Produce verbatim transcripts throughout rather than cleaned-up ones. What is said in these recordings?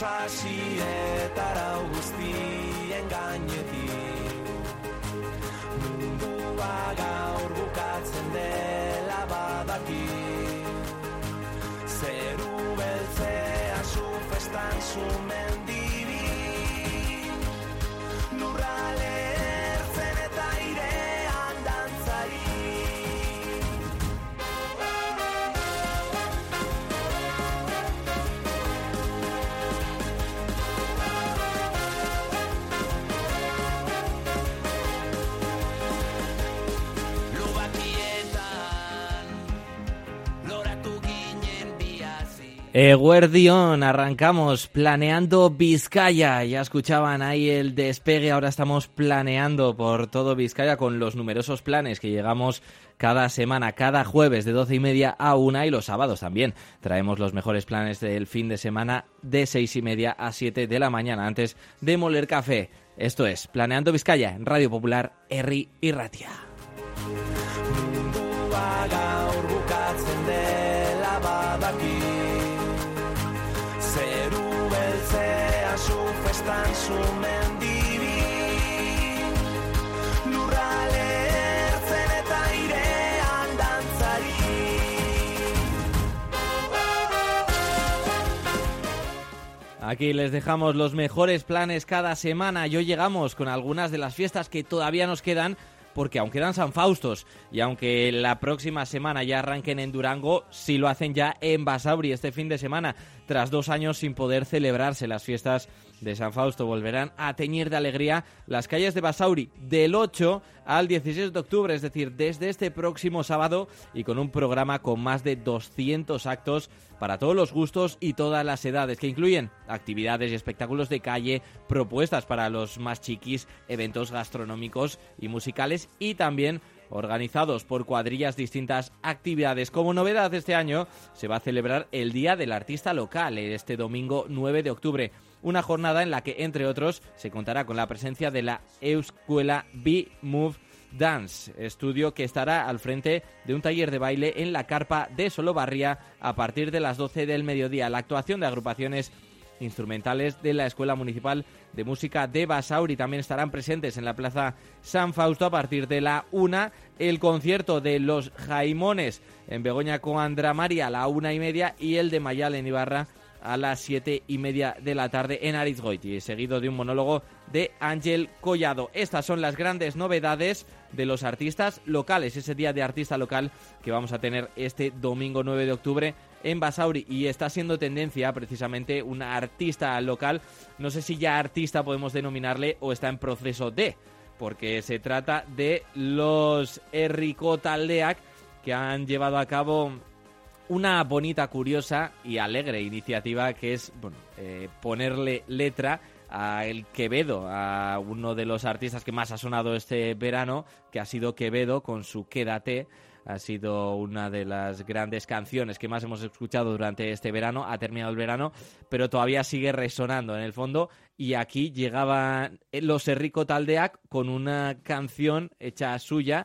sasi eta arau guztien gainetik. Mundua gaur bukatzen dela badaki, zeru beltzea zu festan zumen dibi, lurrale ertzen eta airean dantzari. Eguerdión, arrancamos planeando Vizcaya. Ya escuchaban ahí el despegue, ahora estamos planeando por todo Vizcaya con los numerosos planes que llegamos cada semana, cada jueves de doce y media a una y los sábados también. Traemos los mejores planes del fin de semana de seis y media a siete de la mañana antes de moler café. Esto es Planeando Vizcaya en Radio Popular Herri Irratia. Festan zumen dibi, lurrale ertzen eta airean dantzari. Aquí les dejamos los mejores planes cada semana y hoy llegamos con algunas de las fiestas que todavía nos quedan, porque aunque quedan San Faustos y aunque la próxima semana ya arranquen en Durango, sí lo hacen ya en Basauri este fin de semana. Tras dos años sin poder celebrarse las fiestas de San Fausto, volverán a teñir de alegría las calles de Basauri del ocho al dieciséis de octubre, es decir, desde este próximo sábado, y con un programa con más de doscientos actos para todos los gustos y todas las edades, que incluyen actividades y espectáculos de calle, propuestas para los más chiquis, eventos gastronómicos y musicales, y también organizados por cuadrillas distintas actividades. Como novedad este año se va a celebrar el Día del Artista Local este domingo nueve de octubre, una jornada en la que, entre otros, se contará con la presencia de la Escuela B-Move Dance, estudio que estará al frente de un taller de baile en la carpa de Solobarria a partir de las doce del mediodía. La actuación de agrupaciones instrumentales de la Escuela Municipal de Música de Basauri también estarán presentes en la Plaza San Fausto a partir de la una. El concierto de los Jaimones en Begoña con Andra María a la una y media y el de Mayal en Ibarra a las siete y media de la tarde en Arizgoiti, seguido de un monólogo de Ángel Collado. Estas son las grandes novedades de los artistas locales, ese día de artista local que vamos a tener este domingo nueve de octubre en Basauri, y está siendo tendencia precisamente una artista local, no sé si ya artista podemos denominarle o está en proceso de, porque se trata de los Herriko Taldeak, que han llevado a cabo una bonita, curiosa y alegre iniciativa que es bueno, eh, ponerle letra a el Quevedo, a uno de los artistas que más ha sonado este verano, que ha sido Quevedo con su Quédate. Ha sido una de las grandes canciones que más hemos escuchado durante este verano. Ha terminado el verano, pero todavía sigue resonando en el fondo. Y aquí llegaban los Herriko Taldeak con una canción hecha suya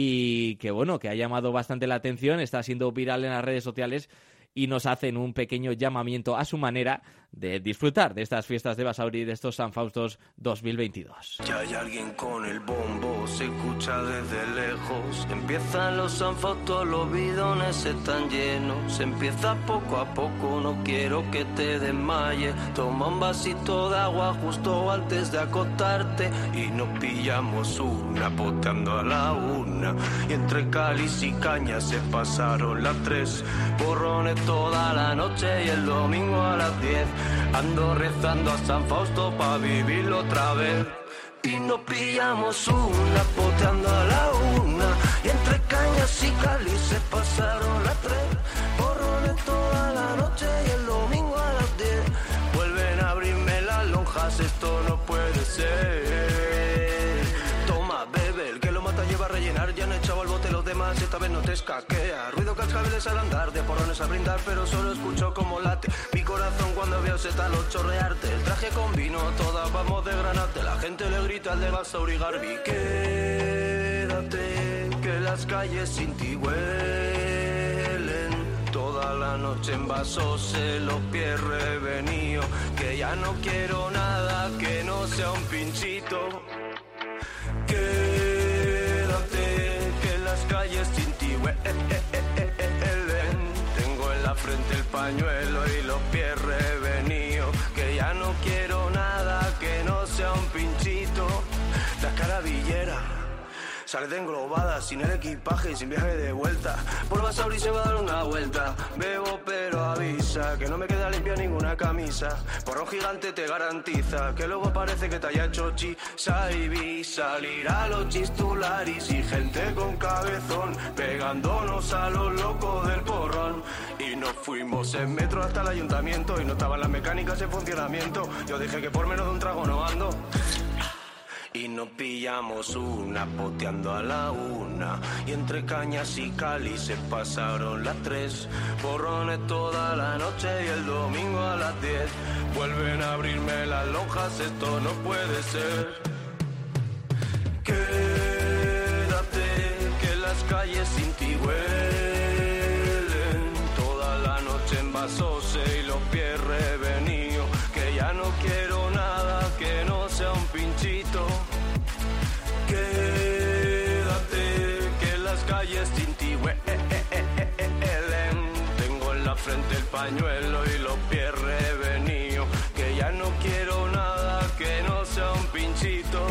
y que, bueno, que ha llamado bastante la atención. Está siendo viral en las redes sociales y nos hacen un pequeño llamamiento a su manera de disfrutar de estas fiestas de Basauri, de estos San Faustos dos mil veintidós. Ya hay alguien con el bombo, se escucha desde lejos. Empiezan los San Faustos, los bidones están llenos. Empieza poco a poco, no quiero que te desmayes. Toma un vasito de agua justo antes de acostarte y nos pillamos una poteando a la una. Y entre cáliz y caña se pasaron las tres. Borrones toda la noche y el domingo a las diez. Ando rezando a San Fausto pa' vivirlo otra vez. Y nos pillamos una, poteando a la una. Y entre cañas y cáliz se pasaron las tres. Borrones toda la noche y el domingo a las diez. Vuelven a abrirme las lonjas, esto no puede ser. Toma, bebe, el que lo mata lleva a rellenar. Ya han echado al bote los demás, esta vez no te escaquea. Ruido cascabeles al andar, de porrones a brindar, pero solo escucho como late mi corazón cuando veo ese talo chorrearte. El traje con vino, todas vamos de granate. La gente le grita al de Basauri Garbi: quédate, que las calles sin ti huelen. Toda la la noche en vasos, los pies revenidos, que ya no quiero nada que no sea un pinchito. Quédate, que en las calles sin ti huelen. Tengo en la frente el pañuelo y los pies revenidos, que ya no quiero nada que no sea un pinchito. La carabillera sale de englobada, sin el equipaje y sin viaje de vuelta. Por Basauri se va a dar una vuelta. Bebo pero avisa que no me queda limpia ninguna camisa. Porrón gigante te garantiza que luego parece que te haya hecho chi. Saibi, salir a los chistularis y gente con cabezón pegándonos a los locos del porrón. Y nos fuimos en metro hasta el ayuntamiento y no estaban las mecánicas en funcionamiento. Yo dije que por menos de un trago no ando. Y nos pillamos una, poteando a la una. Y entre cañas y Cali se pasaron las tres. Porrones toda la noche y el domingo a las diez. Vuelven a abrirme las lonjas, esto no puede ser. Quédate, que las calles sin ti huelen. Toda la noche en vasos y los pies revenidos, que ya no quiero nada que no sea un pinchito. Quédate, que las calles sin ti huelen. Tengo en la frente el pañuelo y los pies revenidos, que ya no quiero nada que no sea un pinchito.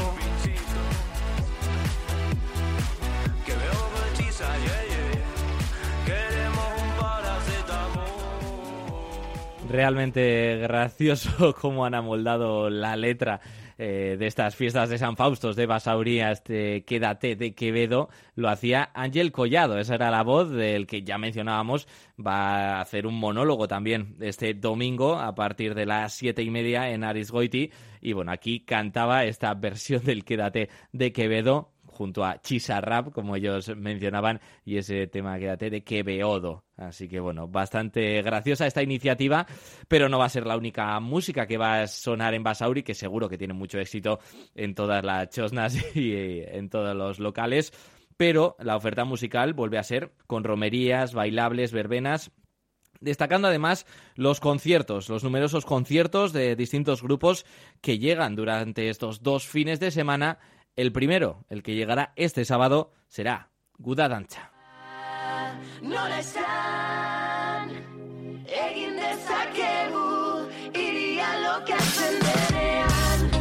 Que veo hechiza, yeah, yeah. Queremos un paracetamol. Realmente gracioso cómo han amoldado la letra eh, de estas fiestas de San Faustos de Basauri a este Quédate de Quevedo. Lo hacía Ángel Collado, esa era la voz del que ya mencionábamos. Va a hacer un monólogo también este domingo a partir de las siete y media en Arizgoiti. Y bueno, aquí cantaba esta versión del Quédate de Quevedo junto a Chisa Rap, como ellos mencionaban, y ese tema Quédate de Quevedo. Así que bueno, bastante graciosa esta iniciativa, pero no va a ser la única música que va a sonar en Basauri, que seguro que tiene mucho éxito en todas las chosnas y en todos los locales, pero la oferta musical vuelve a ser con romerías, bailables, verbenas, destacando además los conciertos, los numerosos conciertos de distintos grupos que llegan durante estos dos fines de semana. El primero, el que llegará este sábado, será Guda Dantza. Nola esan, egin dezakegu, iria lokatzen denean.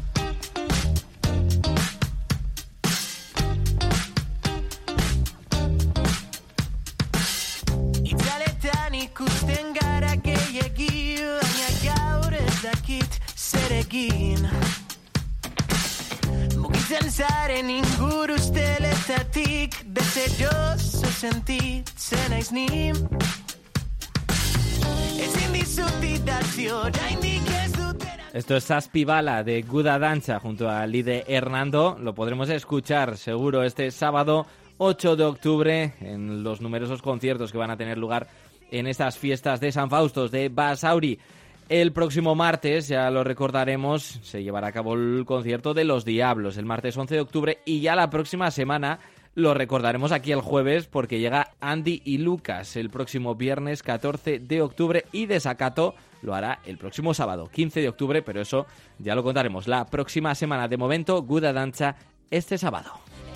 Itzaletan ikusten gara gehiegi, baina gaur ez dakit zer egin. Mugitzen zaren inguru usteletatik, deseroso sentitzen aiz ni. Ezin dizut idatzi oraindik ez dutera. Esto es Zazpi Bala de Guda Dantza junto a Lide Hernando. Lo podremos escuchar seguro este sábado ocho de octubre en los numerosos conciertos que van a tener lugar en estas fiestas de San Faustos de Basauri. El próximo martes, ya lo recordaremos, se llevará a cabo el concierto de Los Diablos, el martes once de octubre, y ya la próxima semana lo recordaremos aquí el jueves porque llega Andy y Lucas el próximo viernes catorce de octubre y Desacato lo hará el próximo sábado quince de octubre, pero eso ya lo contaremos la próxima semana. De momento, Guda Dantza este sábado.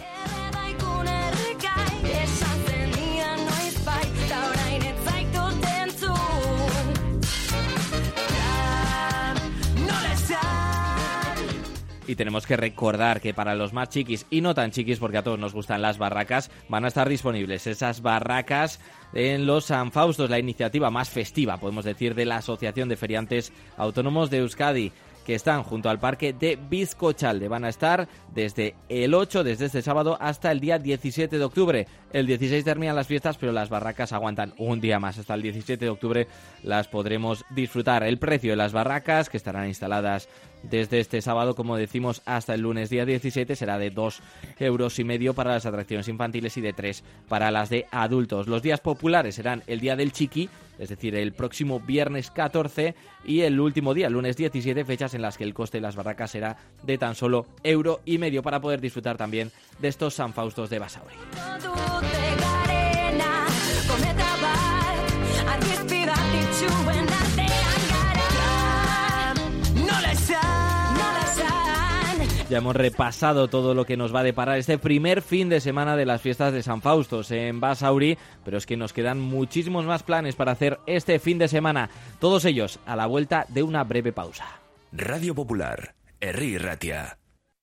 Y tenemos que recordar que para los más chiquis y no tan chiquis, porque a todos nos gustan las barracas, van a estar disponibles esas barracas en los San Faustos, la iniciativa más festiva, podemos decir, de la Asociación de Feriantes Autónomos de Euskadi, que están junto al parque de Bizcochalde. Van a estar desde el ocho, desde este sábado, hasta el día diecisiete de octubre. El dieciséis terminan las fiestas, pero las barracas aguantan un día más. Hasta el diecisiete de octubre las podremos disfrutar. El precio de las barracas, que estarán instaladas desde este sábado, como decimos, hasta el lunes día diecisiete, será de dos euros y medio para las atracciones infantiles y de tres para las de adultos. Los días populares serán el día del Chiqui, es decir, el próximo viernes catorce, y el último día, el lunes diecisiete, fechas en las que el coste de las barracas será de tan solo euro y medio para poder disfrutar también de estos San Faustos de Basauri. Ya hemos repasado todo lo que nos va a deparar este primer fin de semana de las fiestas de San Faustos en Basauri, pero es que nos quedan muchísimos más planes para hacer este fin de semana, todos ellos a la vuelta de una breve pausa. Radio Popular, Herri Ratia.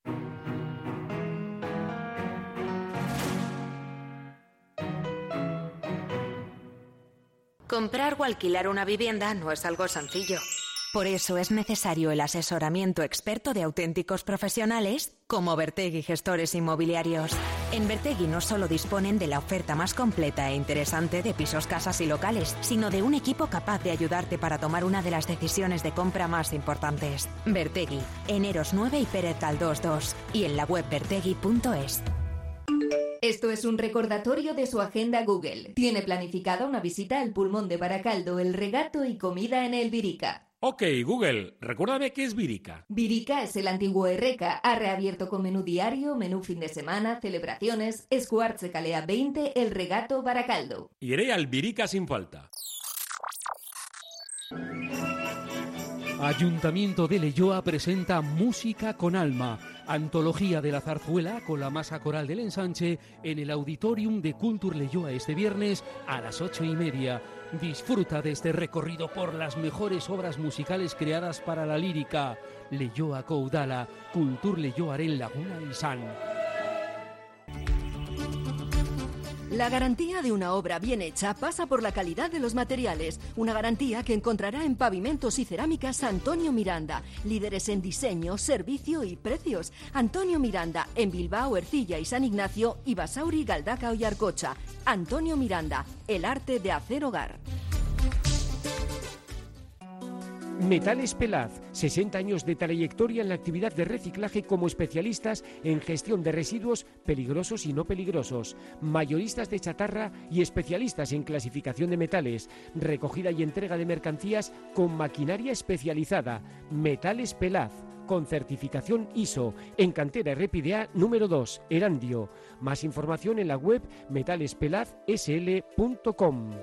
Comprar o alquilar una vivienda no es algo sencillo. Por eso es necesario el asesoramiento experto de auténticos profesionales como Bertegui Gestores Inmobiliarios. En Bertegui no solo disponen de la oferta más completa e interesante de pisos, casas y locales, sino de un equipo capaz de ayudarte para tomar una de las decisiones de compra más importantes. Bertegui, en Eros nueve y Pérez Galdós dos, y en la web bertegui punto es. Esto es un recordatorio de su agenda Google. Tiene planificada una visita al Pulmón de Baracaldo, el regato y comida en el Virica. Ok, Google, recuérdame qué es Virica. Virica es el antiguo Erreca. Ha reabierto con menú diario, menú fin de semana, celebraciones. Escuartze Calea veinte, el regato Baracaldo. Iré al Virica sin falta. Ayuntamiento de Leioa presenta Música con Alma, antología de la zarzuela con la masa coral del ensanche en el Auditorium de Cultur Leioa este viernes a las ocho y media. Disfruta de este recorrido por las mejores obras musicales creadas para la lírica. Leioa Coudala, Cultur Leioaren Laguna y San. La garantía de una obra bien hecha pasa por la calidad de los materiales. Una garantía que encontrará en Pavimentos y Cerámicas Antonio Miranda. Líderes en diseño, servicio y precios. Antonio Miranda, en Bilbao, Ercilla y San Ignacio y Basauri, Galdaca y Arcocha. Antonio Miranda, el arte de hacer hogar. Metales Pelaz, sesenta años de trayectoria en la actividad de reciclaje como especialistas en gestión de residuos peligrosos y no peligrosos, mayoristas de chatarra y especialistas en clasificación de metales, recogida y entrega de mercancías con maquinaria especializada. Metales Pelaz, con certificación I S O, en cantera R P D A número dos, Erandio. Más información en la web metalespelaz s l punto com.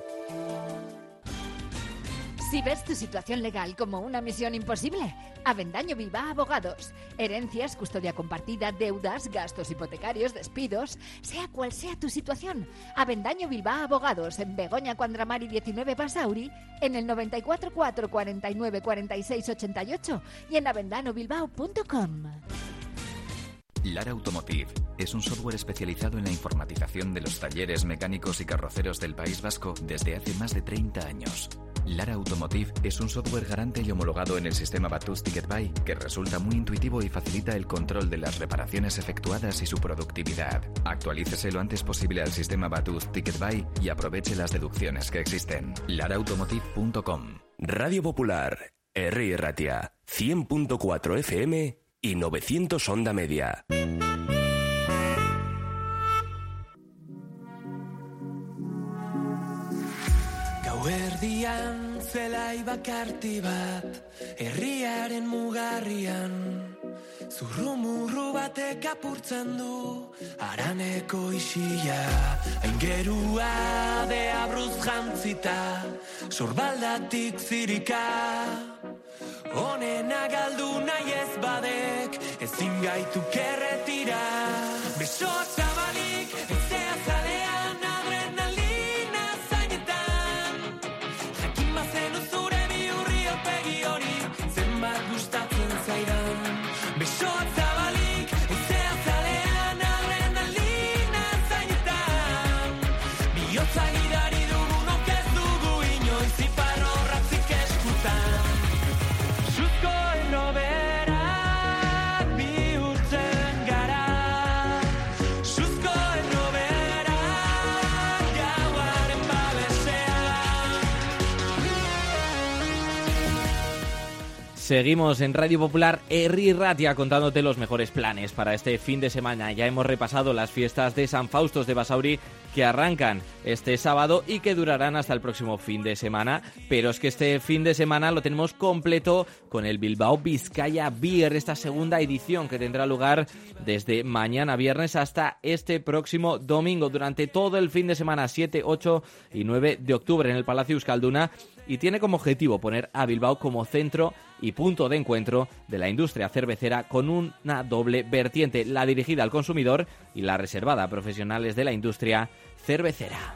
Si ves tu situación legal como una misión imposible, Avendaño Bilbao Abogados. Herencias, custodia compartida, deudas, gastos hipotecarios, despidos, sea cual sea tu situación. Avendaño Bilbao Abogados, en Begoña Cuandramari diecinueve Basauri, en el noventa y cuatro cuatro cuarenta y nueve cuarenta y seis ochenta y ocho y en avendano bilbao punto com. Lara Automotive es un software especializado en la informatización de los talleres mecánicos y carroceros del País Vasco desde hace más de treinta años. Lara Automotive es un software garante y homologado en el sistema Batus Ticket Buy que resulta muy intuitivo y facilita el control de las reparaciones efectuadas y su productividad. Actualícese lo antes posible al sistema Batus Ticket Buy y aproveche las deducciones que existen. lara automotive punto com. Radio Popular, Herri Ratia, cien punto cuatro F M y novecientos onda media. Gauerdian zelai bakarti bat, herriaren mugarrian, zurrumurru batek apurtzen du, haraneko isila, aingerua de abruz jantzita, sorbaldatik zirika, honena galdu nahi ez badek, ezin gaitu kerretira, besoak zabalik, ezea zalean, adrenalina zainetan, jakin bazenu zure biurri opegi hori, zenbat gustatzen zaidan, besoak zabalik, ezea zalean, adrenalina zainetan, bihotza gidari dugunok ez dugu inoiz iparrorratzik eskutan. Suzko erroberak bihurtzen gara, Suzko erroberak gauaren babesean. Seguimos en Radio Popular Herri Ratia contándote los mejores planes para este fin de semana. Ya hemos repasado las fiestas de San Faustos de Basauri que arrancan este sábado y que durarán hasta el próximo fin de semana, pero es que este fin de semana lo tenemos completo con el Bilbao Bizkaia Beer, esta segunda edición que tendrá lugar desde mañana viernes hasta este próximo domingo, durante todo el fin de semana, siete, ocho y nueve de octubre en el Palacio Euskalduna, y tiene como objetivo poner a Bilbao como centro y punto de encuentro de la industria cervecera con una doble vertiente, la dirigida al consumidor y la reservada a profesionales de la industria cervecera.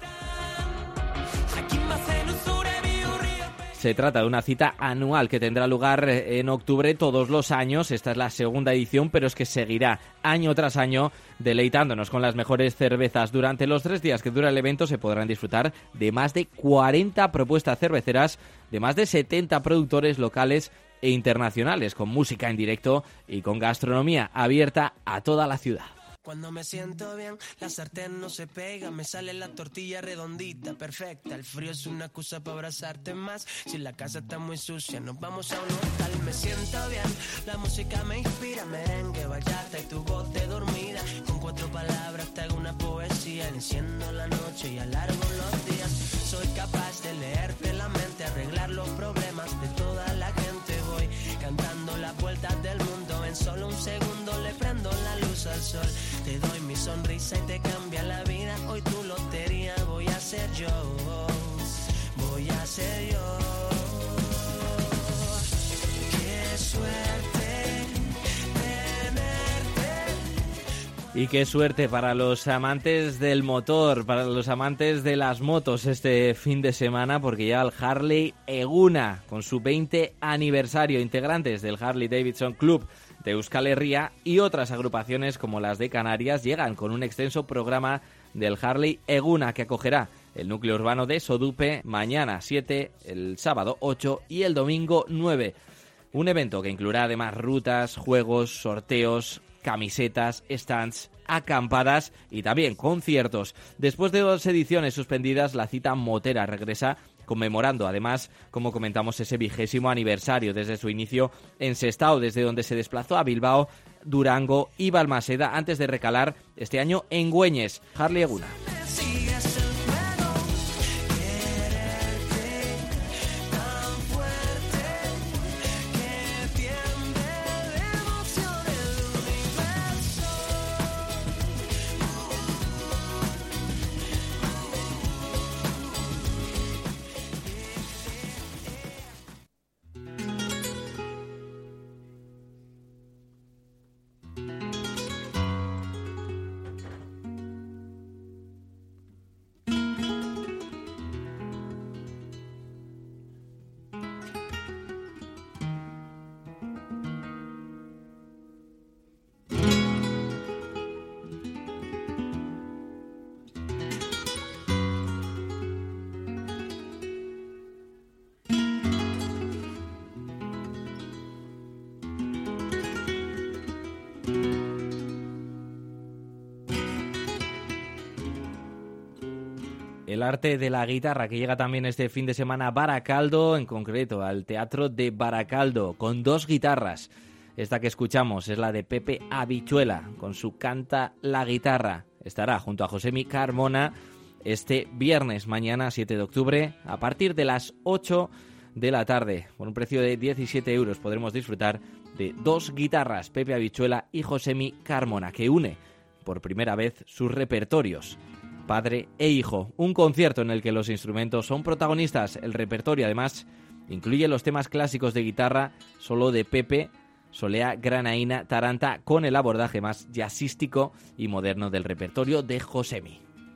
Se trata de una cita anual que tendrá lugar en octubre todos los años. Esta es la segunda edición, pero es que seguirá año tras año deleitándonos con las mejores cervezas. Durante los tres días que dura el evento se podrán disfrutar de más de cuarenta propuestas cerveceras de más de setenta productores locales e internacionales, con música en directo y con gastronomía abierta a toda la ciudad. Cuando me siento bien, la sartén no se pega, me sale la tortilla redondita, perfecta. El frío es una excusa para abrazarte más. Si la casa está muy sucia, nos vamos a un hotel. Me siento bien, la música me inspira, merengue, bachata y tu voz de dormida. Con cuatro palabras te hago una poesía, enciendo la noche y alargo los días. Soy capaz de leerte la mente, arreglar los problemas de toda la gente. Voy cantando las vueltas del mundo, en solo un segundo le prendo la luz al sol. Te doy mi sonrisa y te cambia la vida. Hoy tu lotería voy a ser yo, voy a ser yo. Qué suerte tenerte. Y qué suerte para los amantes del motor, para los amantes de las motos este fin de semana, porque ya el Harley Eguna, con su veinte aniversario, integrantes del Harley Davidson Club de Euskal Herria y otras agrupaciones como las de Canarias llegan con un extenso programa del Harley Eguna que acogerá el núcleo urbano de Sodupe mañana siete, el sábado ocho y el domingo nueve. Un evento que incluirá además rutas, juegos, sorteos, camisetas, stands, acampadas y también conciertos. Después de dos ediciones suspendidas, la cita motera regresa conmemorando además, como comentamos, ese vigésimo aniversario desde su inicio en Sestao, desde donde se desplazó a Bilbao, Durango y Balmaseda antes de recalar este año en Güeñes. Harley Eguna. El arte de la guitarra que llega también este fin de semana a Baracaldo, en concreto al Teatro de Baracaldo, con dos guitarras. Esta que escuchamos es la de Pepe Habichuela, con su Canta la Guitarra. Estará junto a Josemi Carmona este viernes, mañana siete de octubre, a partir de las ocho de la tarde. Por un precio de diecisiete euros podremos disfrutar de dos guitarras, Pepe Habichuela y Josemi Carmona, que une por primera vez sus repertorios, padre e hijo. Un concierto en el que los instrumentos son protagonistas. El repertorio además incluye los temas clásicos de guitarra solo de Pepe, Solea, Granaína, Taranta, con el abordaje más jazzístico y moderno del repertorio de Josemi.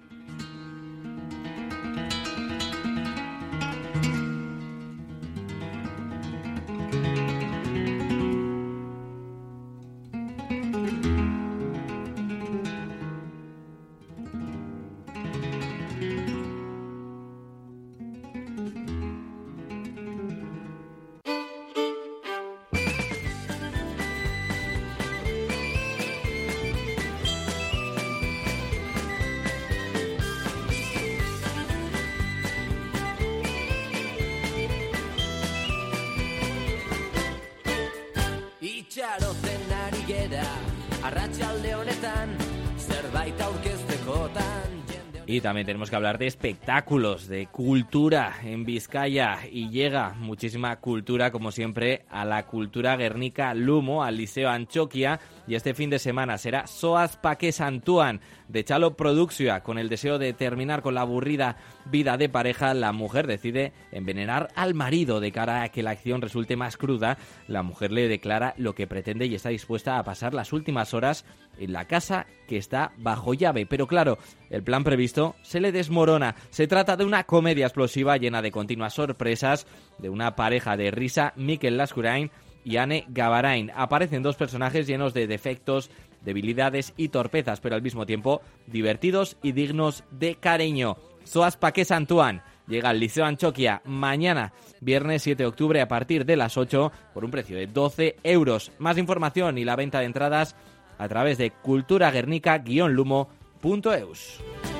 Itxaroten ari gera, arratsalde honetan, zerbait aurkeztekotan, jende Y también tenemos que hablar de espectáculos, de cultura en Vizcaya. Y llega muchísima cultura, como siempre, a la Cultura Guernica Lumo, al Liceo Antxokia. Y este fin de semana será Soaz Pake Santuan, de Chalo Produccia. Con el deseo de terminar con la aburrida vida de pareja, la mujer decide envenenar al marido. De cara a que la acción resulte más cruda, la mujer le declara lo que pretende y está dispuesta a pasar las últimas horas en la casa que está bajo llave. Pero claro, el plan previsto se le desmorona. Se trata de una comedia explosiva llena de continuas sorpresas, de una pareja de risa, Mikel Lascurain y Anne Gavarain. Aparecen dos personajes llenos de defectos, debilidades y torpezas, pero al mismo tiempo divertidos y dignos de cariño. Soaz Pake Santuan llega al Liceo Antxokia mañana, viernes siete de octubre, a partir de las ocho, por un precio de doce euros. Más información y la venta de entradas a través de culturaguernica guion lumo punto eus.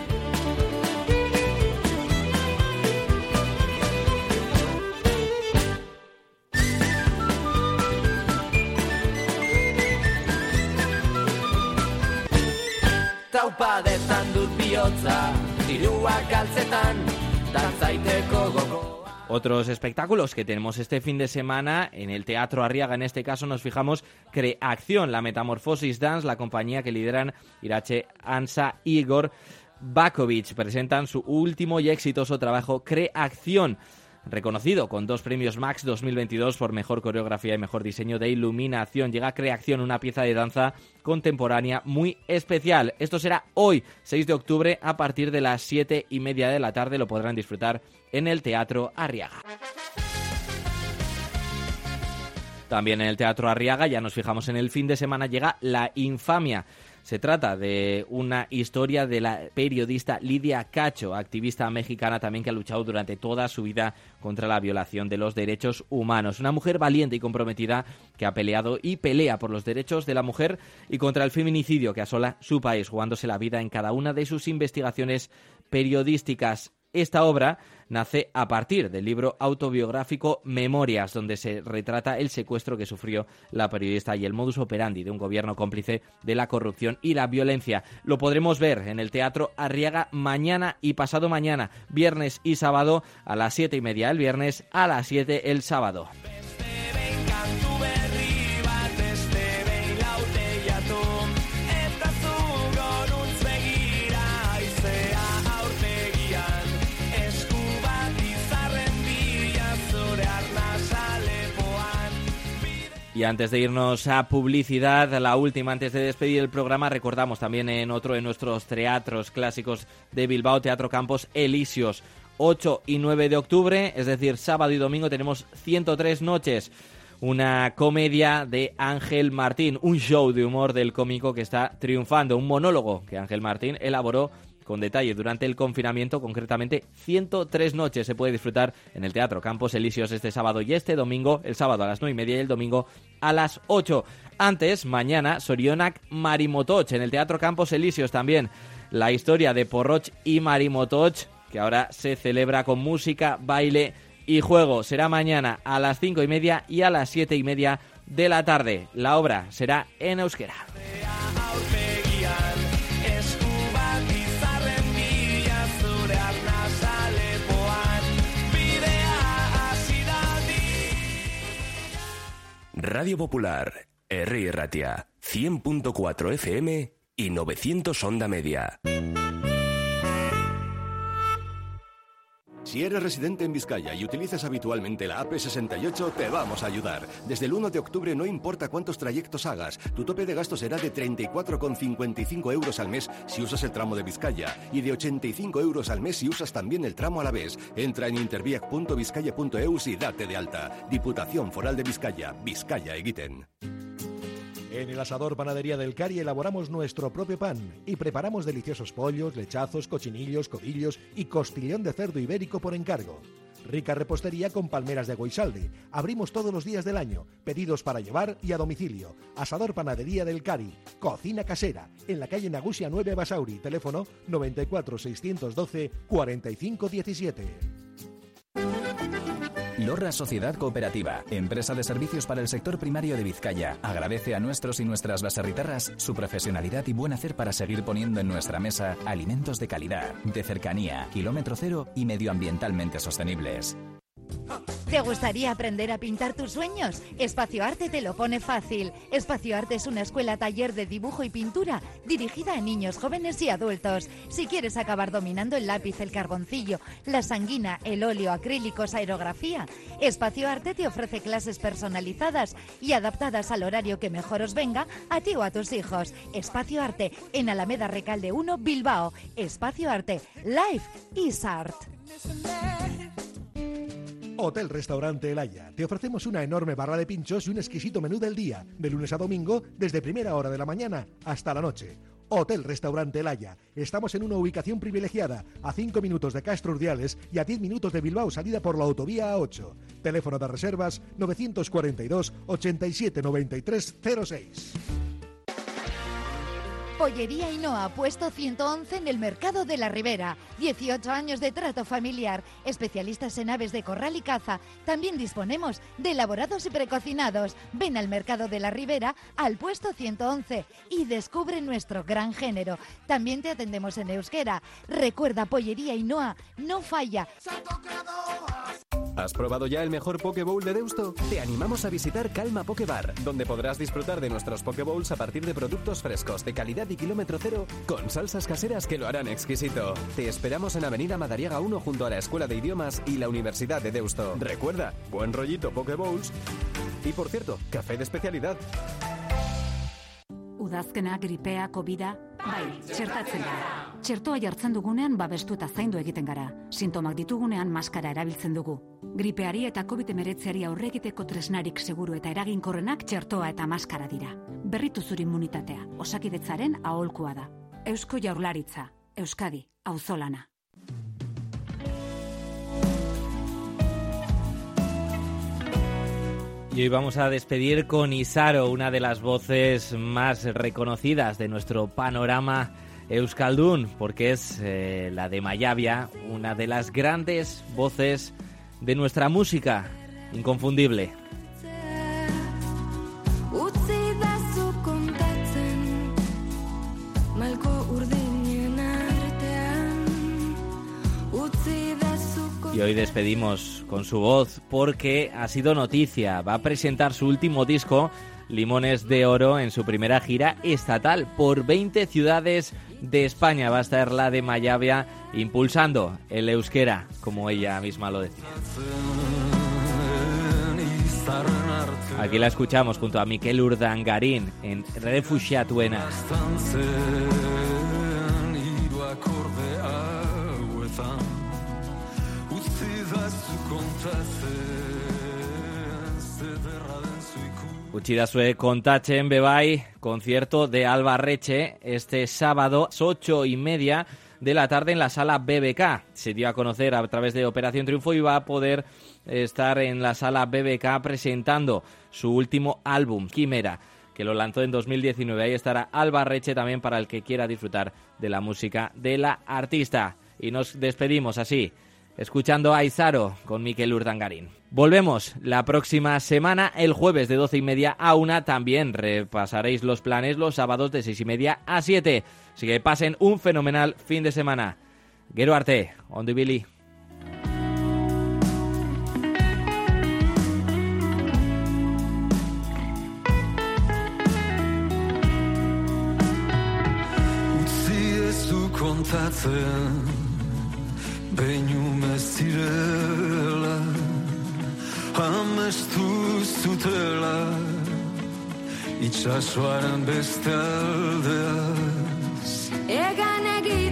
Taupa detan dut bihotza, diruak galtzetan, dantzaiteko goko. Otros espectáculos que tenemos este fin de semana en el Teatro Arriaga, en este caso nos fijamos Creacción, la Metamorfosis Dance, la compañía que lideran Irache Ansa y Igor Bakovic, presentan su último y exitoso trabajo Creacción, reconocido con dos premios Max dos mil veintidós por mejor coreografía y mejor diseño de iluminación. Llega Creacción, una pieza de danza contemporánea muy especial. Esto será hoy, seis de octubre, a partir de las siete y media de la tarde. Lo podrán disfrutar en el Teatro Arriaga. También en el Teatro Arriaga, ya nos fijamos en el fin de semana, llega La Infamia. Se trata de una historia de la periodista Lidia Cacho, activista mexicana también que ha luchado durante toda su vida contra la violación de los derechos humanos. Una mujer valiente y comprometida que ha peleado y pelea por los derechos de la mujer y contra el feminicidio que asola su país, jugándose la vida en cada una de sus investigaciones periodísticas. Esta obra nace a partir del libro autobiográfico Memorias, donde se retrata el secuestro que sufrió la periodista y el modus operandi de un gobierno cómplice de la corrupción y la violencia. Lo podremos ver en el Teatro Arriaga mañana y pasado mañana, viernes y sábado, a las siete y media el viernes, a las siete el sábado. Y antes de irnos a publicidad, la última, antes de despedir el programa, recordamos también en otro de nuestros teatros clásicos de Bilbao, Teatro Campos Elíseos, ocho y nueve de octubre, es decir, sábado y domingo, tenemos ciento tres noches. Una comedia de Ángel Martín, un show de humor del cómico que está triunfando, un monólogo que Ángel Martín elaboró con detalle durante el confinamiento, concretamente ciento tres noches. Se puede disfrutar en el Teatro Campos Elíseos este sábado y este domingo, el sábado a las nueve y media y el domingo a las ocho. Antes, mañana, Sorionak Marimotoch, en el Teatro Campos Elíseos también. La historia de Porroch y Marimotoch, que ahora se celebra con música, baile y juego. Será mañana a las cinco y media y a las siete y media de la tarde. La obra será en euskera. Radio Popular, Herri Ratia, cien punto cuatro F M y novecientos Onda Media. Si eres residente en Vizcaya y utilizas habitualmente la A P sesenta y ocho, te vamos a ayudar. Desde el uno de octubre no importa cuántos trayectos hagas, tu tope de gasto será de treinta y cuatro con cincuenta y cinco euros al mes si usas el tramo de Vizcaya y de ochenta y cinco euros al mes si usas también el tramo Alavés. Entra en interviac punto vizcaya punto eus y date de alta. Diputación Foral de Vizcaya, Vizcaya egiten. En el Asador Panadería del Cari elaboramos nuestro propio pan y preparamos deliciosos pollos, lechazos, cochinillos, codillos y costillón de cerdo ibérico por encargo. Rica repostería con palmeras de Goisalde. Abrimos todos los días del año. Pedidos para llevar y a domicilio. Asador Panadería del Cari. Cocina casera. En la calle Nagusia nueve Basauri. Teléfono noventa y cuatro seiscientos doce cuarenta y cinco diecisiete. Lorra Sociedad Cooperativa, empresa de servicios para el sector primario de Vizcaya, agradece a nuestros y nuestras baserritarras su profesionalidad y buen hacer para seguir poniendo en nuestra mesa alimentos de calidad, de cercanía, kilómetro cero y medioambientalmente sostenibles. ¿Te gustaría aprender a pintar tus sueños? Espacio Arte te lo pone fácil. Espacio Arte es una escuela taller de dibujo y pintura dirigida a niños, jóvenes y adultos. Si quieres acabar dominando el lápiz, el carboncillo, la sanguina, el óleo, acrílicos, aerografía, Espacio Arte te ofrece clases personalizadas y adaptadas al horario que mejor os venga a ti o a tus hijos. Espacio Arte en Alameda Recalde uno, Bilbao. Espacio Arte. Life is art. Hotel Restaurante El Haya. Te ofrecemos una enorme barra de pinchos y un exquisito menú del día, de lunes a domingo, desde primera hora de la mañana hasta la noche. Hotel Restaurante El Haya. Estamos en una ubicación privilegiada, a cinco minutos de Castro Urdiales y a diez minutos de Bilbao, salida por la autovía A ocho. Teléfono de reservas novecientos cuarenta y dos, ochenta y siete, noventa y tres, cero seis. Pollería Ainhoa, puesto ciento once en el Mercado de la Ribera. dieciocho años de trato familiar. Especialistas en aves de corral y caza. También disponemos de elaborados y precocinados. Ven al Mercado de la Ribera, al puesto ciento once, y descubre nuestro gran género. También te atendemos en euskera. Recuerda, Pollería Ainhoa, no falla. ¿Has probado ya el mejor Poke Bowl de Deusto? Te animamos a visitar Calma Poke Bar, donde podrás disfrutar de nuestros Poke Bowls a partir de productos frescos, de calidad y kilómetro cero, con salsas caseras que lo harán exquisito. Te esperamos en Avenida Madariaga uno, junto a la Escuela de Idiomas y la Universidad de Deusto. Recuerda, buen rollito Poke Bowls. Y por cierto, café de especialidad. Udazkena, gripea, covida, bai, txertatzen gara. Txertoa jartzen dugunean babestu eta zaindu egiten gara. Sintomak ditugunean maskara erabiltzen dugu. Gripeari eta covid hemeretziari aurre egiteko tresnarik seguru eta eraginkorrenak txertoa eta maskara dira. Berritu zure immunitatea, Osakidetzaren aholkua da. Eusko Jaurlaritza, Euskadi, auzolana. Y hoy vamos a despedir con Isaro, una de las voces más reconocidas de nuestro panorama euskaldún, porque es eh, la de Mayabia, una de las grandes voces de nuestra música, inconfundible. Y hoy despedimos con su voz porque ha sido noticia. Va a presentar su último disco, Limones de Oro, en su primera gira estatal por veinte ciudades de España. Va a estar la de Mayabia impulsando el euskera, como ella misma lo decía. Aquí la escuchamos junto a Mikel Urdangarín en Refuxiatuena. Utsidazue kontatzen bebai, concierto de Alba Reche este sábado a las ocho y media de la tarde en la sala B B K. Se dio a conocer a través de Operación Triunfo y va a poder estar en la sala B B K presentando su último álbum, Quimera, que lo lanzó en dos mil diecinueve. Ahí estará Alba Reche también para el que quiera disfrutar de la música de la artista. Y nos despedimos así, escuchando a Isaro con Mikel Urdangarín. Volvemos la próxima semana, el jueves de doce y media a una. También repasaréis los planes los sábados de seis y media a siete. Así que pasen un fenomenal fin de semana. Gero arte, ondo ibili. Utzi ez du kontatzen behinume zirela, amestu zutela, itxasoaren beste aldeaz. Egan egin